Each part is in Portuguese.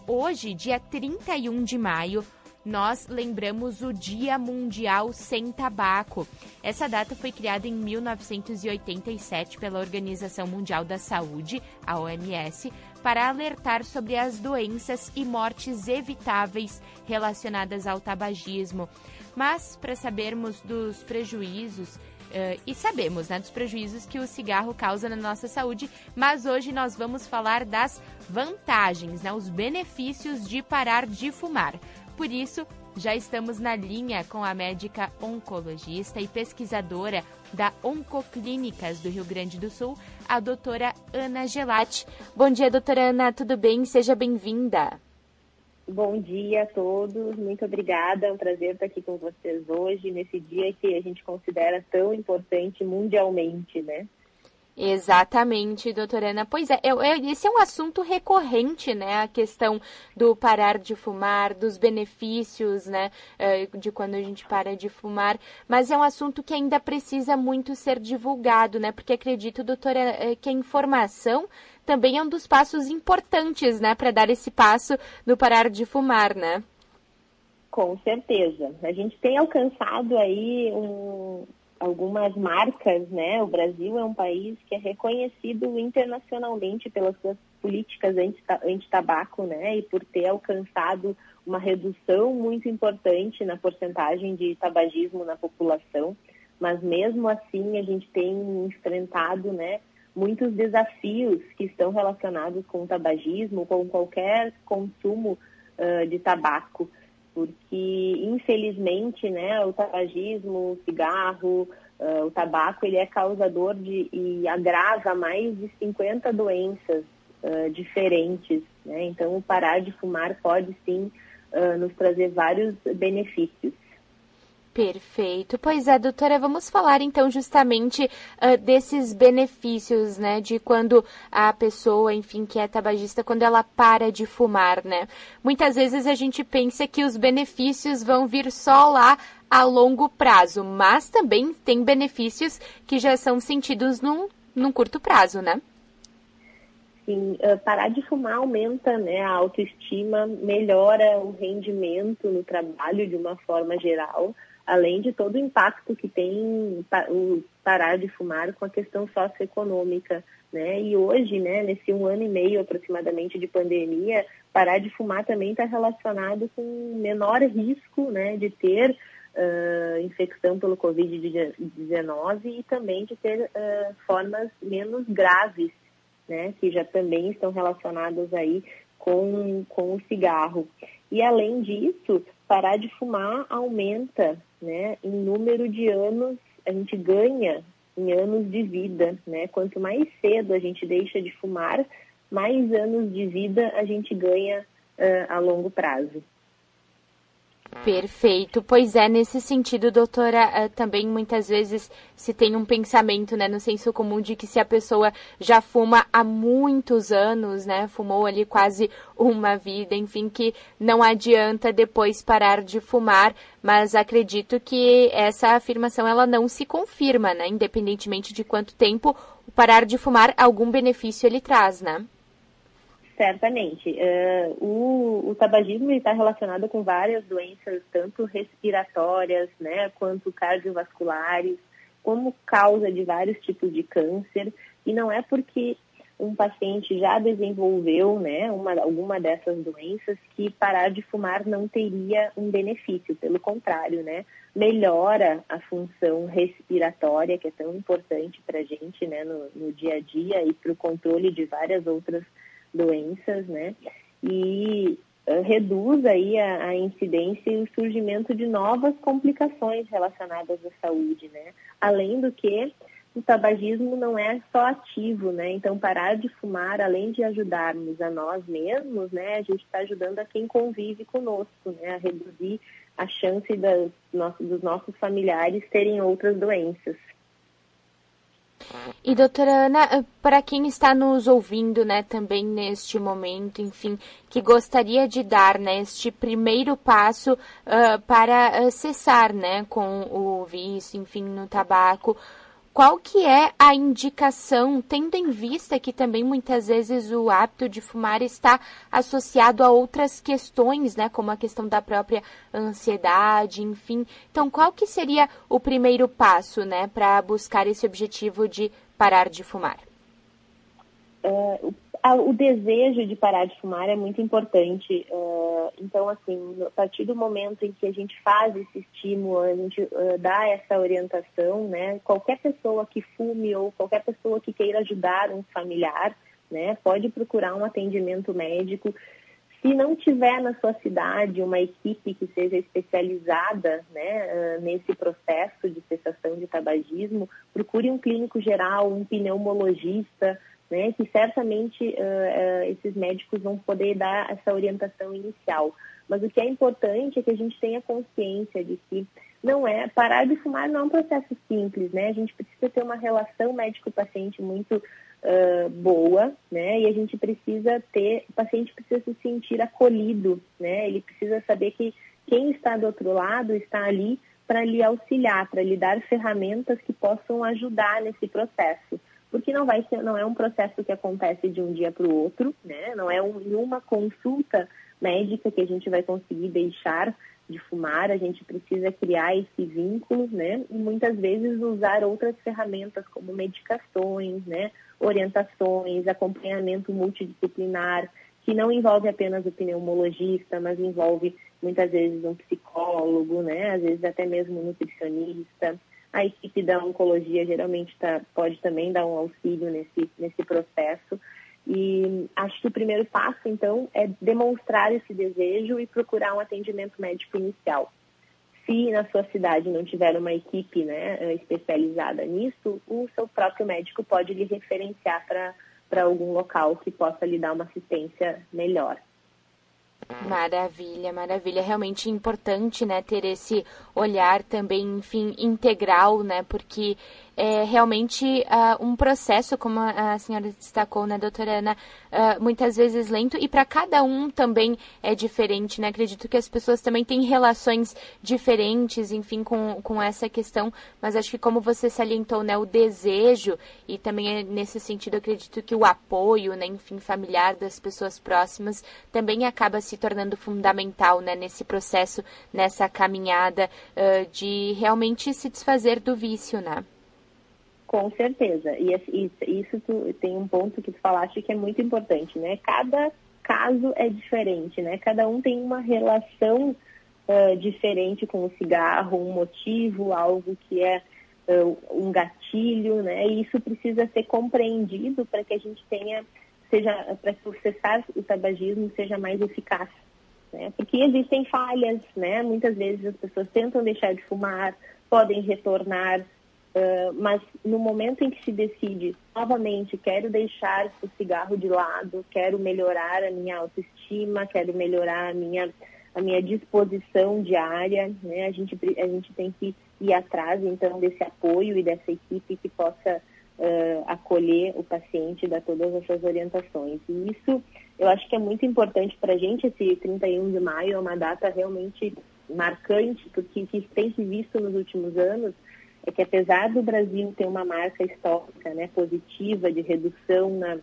hoje, dia 31 de maio, nós lembramos o Dia Mundial Sem Tabaco. Essa data foi criada em 1987 pela Organização Mundial da Saúde, a OMS, para alertar sobre as doenças e mortes evitáveis relacionadas ao tabagismo. Mas, para sabermos dos prejuízos, e sabemos, dos prejuízos que o cigarro causa na nossa saúde, mas hoje nós vamos falar das vantagens, os benefícios de parar de fumar. Por isso, já estamos na linha com a médica oncologista e pesquisadora da Oncoclínicas do Rio Grande do Sul, a doutora Ana Gelati. Bom dia, doutora Ana, tudo bem? Seja bem-vinda. Bom dia a todos, muito obrigada, é um prazer estar aqui com vocês hoje, nesse dia que a gente considera tão importante mundialmente, né? Exatamente, doutora Ana. Pois é, esse é um assunto recorrente, a questão do parar de fumar, dos benefícios, de quando a gente para de fumar, mas é um assunto que ainda precisa muito ser divulgado, porque acredito, doutora, que a informação também é um dos passos importantes, para dar esse passo do parar de fumar, né? Com certeza. A gente tem alcançado aí algumas marcas, O Brasil é um país que é reconhecido internacionalmente pelas suas políticas anti-tabaco, E por ter alcançado uma redução muito importante na porcentagem de tabagismo na população. Mas mesmo assim a gente tem enfrentado, muitos desafios que estão relacionados com o tabagismo, com qualquer consumo de tabaco. Porque, infelizmente, o tabagismo, o cigarro, o tabaco, ele é causador e agrava mais de 50 doenças diferentes, Então, o parar de fumar pode, sim, nos trazer vários benefícios. Perfeito. Pois é, doutora, vamos falar então justamente desses benefícios, de quando a pessoa, enfim, que é tabagista, quando ela para de fumar, Muitas vezes a gente pensa que os benefícios vão vir só lá a longo prazo, mas também tem benefícios que já são sentidos num curto prazo, Sim, parar de fumar aumenta, a autoestima, melhora o rendimento no trabalho de uma forma geral, além de todo o impacto que tem o parar de fumar com a questão socioeconômica, E hoje, nesse 1 ano e meio aproximadamente de pandemia, parar de fumar também está relacionado com menor risco, de ter infecção pelo Covid-19 e também de ter formas menos graves, que já também estão relacionadas aí com o cigarro. E além disso, parar de fumar aumenta, em número de anos, a gente ganha em anos de vida, Quanto mais cedo a gente deixa de fumar, mais anos de vida a gente ganha a longo prazo. Perfeito. Pois é, nesse sentido, doutora, também muitas vezes se tem um pensamento, no senso comum de que se a pessoa já fuma há muitos anos, fumou ali quase uma vida, enfim, que não adianta depois parar de fumar, mas acredito que essa afirmação ela não se confirma, independentemente de quanto tempo o parar de fumar, algum benefício ele traz, Certamente. O tabagismo está relacionado com várias doenças, tanto respiratórias, quanto cardiovasculares, como causa de vários tipos de câncer. E não é porque um paciente já desenvolveu, alguma dessas doenças que parar de fumar não teria um benefício. Pelo contrário, melhora a função respiratória, que é tão importante para a gente, no dia a dia e para o controle de várias outras doenças, e reduz aí a incidência e o surgimento de novas complicações relacionadas à saúde, Além do que o tabagismo não é só ativo, Então, parar de fumar, além de ajudarmos a nós mesmos, a gente está ajudando a quem convive conosco, A reduzir a chance dos nossos familiares terem outras doenças. E, doutora Ana, para quem está nos ouvindo, também neste momento, enfim, que gostaria de dar, este primeiro passo para cessar, com o vício, enfim, no tabaco, qual que é a indicação, tendo em vista que também muitas vezes o hábito de fumar está associado a outras questões, né, como a questão da própria ansiedade, enfim. Então, qual que seria o primeiro passo, né, para buscar esse objetivo de parar de fumar? O desejo de parar de fumar é muito importante. Então, assim, a partir do momento em que a gente faz esse estímulo, a gente dá essa orientação, né? Qualquer pessoa que fume ou qualquer pessoa que queira ajudar um familiar, né, pode procurar um atendimento médico. Se não tiver na sua cidade uma equipe que seja especializada, né, nesse processo de cessação de tabagismo, procure um clínico geral, um pneumologista, né, que certamente esses médicos vão poder dar essa orientação inicial. Mas o que é importante é que a gente tenha consciência de que parar de fumar não é um processo simples, né? A gente precisa ter uma relação médico-paciente muito boa, né? E o paciente precisa se sentir acolhido, né? Ele precisa saber que quem está do outro lado está ali para lhe auxiliar, para lhe dar ferramentas que possam ajudar nesse processo. Porque não é um processo que acontece de um dia para o outro, né? Não é em uma consulta médica que a gente vai conseguir deixar de fumar, a gente precisa criar esse vínculo, né? E muitas vezes usar outras ferramentas como medicações, né? Orientações, acompanhamento multidisciplinar, que não envolve apenas o pneumologista, mas envolve muitas vezes um psicólogo, né? Às vezes até mesmo um nutricionista. A equipe da oncologia geralmente pode também dar um auxílio nesse processo. E acho que o primeiro passo, então, é demonstrar esse desejo e procurar um atendimento médico inicial. Se na sua cidade não tiver uma equipe, né, especializada nisso, o seu próprio médico pode lhe referenciar para algum local que possa lhe dar uma assistência melhor. Maravilha, maravilha. Realmente importante, né, ter esse olhar também, enfim, integral, né, porque é realmente um processo, como a senhora destacou, né, doutora Ana, muitas vezes lento, e para cada um também é diferente, né, acredito que as pessoas também têm relações diferentes, enfim, com essa questão, mas acho que como você salientou, né, o desejo, e também nesse sentido, acredito que o apoio, né, enfim, familiar das pessoas próximas, também acaba se tornando fundamental, né, nesse processo, nessa caminhada de realmente se desfazer do vício, né? Com certeza. E isso tem um ponto que tu falaste que é muito importante, né? Cada caso é diferente, né? Cada um tem uma relação diferente com o cigarro, um motivo, algo que é um gatilho, né? E isso precisa ser compreendido para que a gente para que o cessar o tabagismo seja mais eficaz, né? Porque existem falhas, né? Muitas vezes as pessoas tentam deixar de fumar, podem retornar, mas no momento em que se decide, novamente, quero deixar o cigarro de lado, quero melhorar a minha autoestima, quero melhorar a minha disposição diária, né? A gente tem que ir atrás, então, desse apoio e dessa equipe que possa acolher o paciente e dar todas essas orientações. E isso, eu acho que é muito importante para a gente. Esse 31 de maio é uma data realmente marcante, porque o que tem se visto nos últimos anos é que, apesar do Brasil ter uma marca histórica, né, positiva de redução na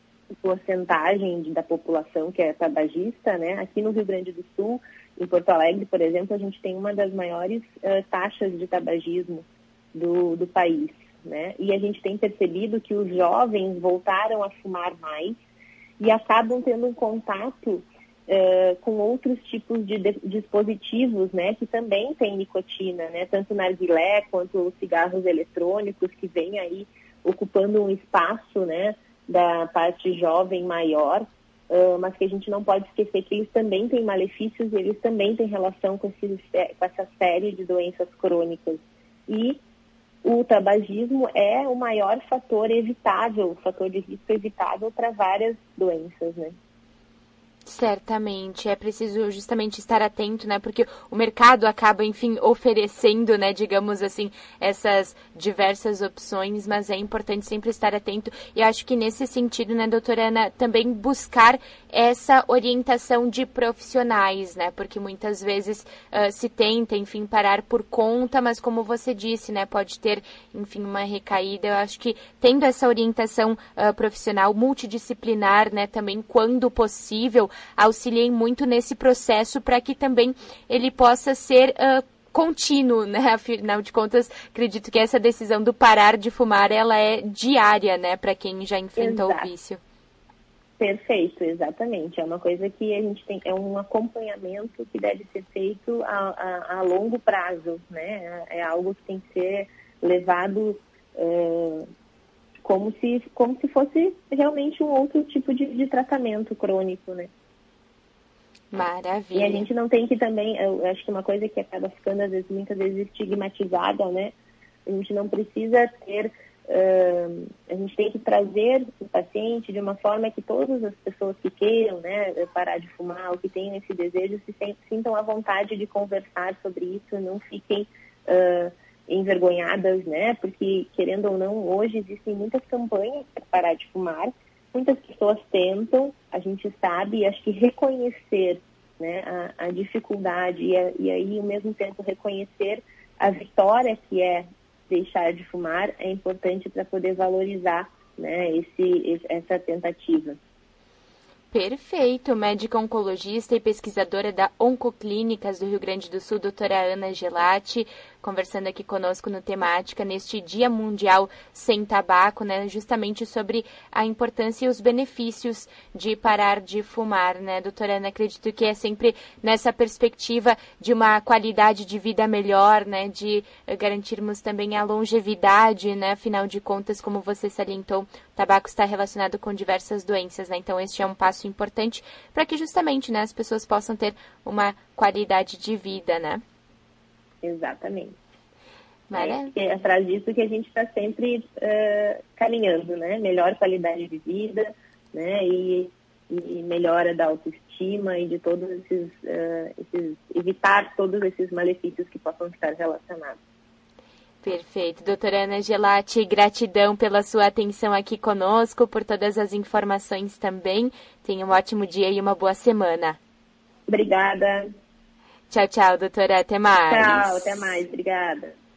porcentagem da população que é tabagista, né, aqui no Rio Grande do Sul, em Porto Alegre, por exemplo, a gente tem uma das maiores taxas de tabagismo do país, né? E a gente tem percebido que os jovens voltaram a fumar mais e acabam tendo um contato com outros tipos de dispositivos, né, que também têm nicotina, né, tanto narguilé quanto os cigarros eletrônicos, que vêm aí ocupando um espaço, né, da parte jovem maior, mas que a gente não pode esquecer que eles também têm malefícios e eles também têm relação com essa série de doenças crônicas. E o tabagismo é o maior fator de risco evitável para várias doenças, né? Certamente, é preciso justamente estar atento, né, porque o mercado acaba, enfim, oferecendo, né, digamos assim, essas diversas opções, mas é importante sempre estar atento e acho que nesse sentido, né, doutora Ana, também buscar essa orientação de profissionais, né, porque muitas vezes se tenta, enfim, parar por conta, mas como você disse, né, pode ter, enfim, uma recaída. Eu acho que tendo essa orientação profissional multidisciplinar, né, também quando possível, auxiliem muito nesse processo para que também ele possa ser contínuo, né? Afinal de contas, acredito que essa decisão do parar de fumar, ela é diária, né, para quem já enfrentou o vício. Perfeito, exatamente. É uma coisa que a gente tem, é um acompanhamento que deve ser feito a longo prazo, né? É algo que tem que ser levado como se fosse realmente um outro tipo de tratamento crônico, né? Maravilha. E a gente não tem que também, eu acho que uma coisa que acaba ficando muitas vezes estigmatizada, né? A gente não precisa ter, a gente tem que trazer o paciente de uma forma que todas as pessoas que queiram, né, parar de fumar, ou que tenham esse desejo, sintam a vontade de conversar sobre isso, não fiquem envergonhadas, né? Porque, querendo ou não, hoje existem muitas campanhas para parar de fumar. Muitas pessoas tentam, a gente sabe, e acho que reconhecer, né, a dificuldade e aí, ao mesmo tempo, reconhecer a vitória que é deixar de fumar é importante para poder valorizar, né, essa tentativa. Perfeito, médica oncologista e pesquisadora da Oncoclínicas do Rio Grande do Sul, doutora Ana Gelati, conversando aqui conosco no Temática, neste Dia Mundial Sem Tabaco, né, justamente sobre a importância e os benefícios de parar de fumar, né, doutora Ana? Acredito que é sempre nessa perspectiva de uma qualidade de vida melhor, né, de garantirmos também a longevidade, né, afinal de contas, como você salientou, o tabaco está relacionado com diversas doenças, né, então este é um passo importante para que justamente, né, as pessoas possam ter qualidade de vida, né? Exatamente. Maravilha. É atrás disso que a gente está sempre caminhando, né? Melhor qualidade de vida, né? E melhora da autoestima e de todos evitar todos esses malefícios que possam estar relacionados. Perfeito. Doutora Ana Gelati, gratidão pela sua atenção aqui conosco, por todas as informações também. Tenha um ótimo dia e uma boa semana. Obrigada. Tchau, tchau, doutora. Até mais. Tchau, até mais. Obrigada.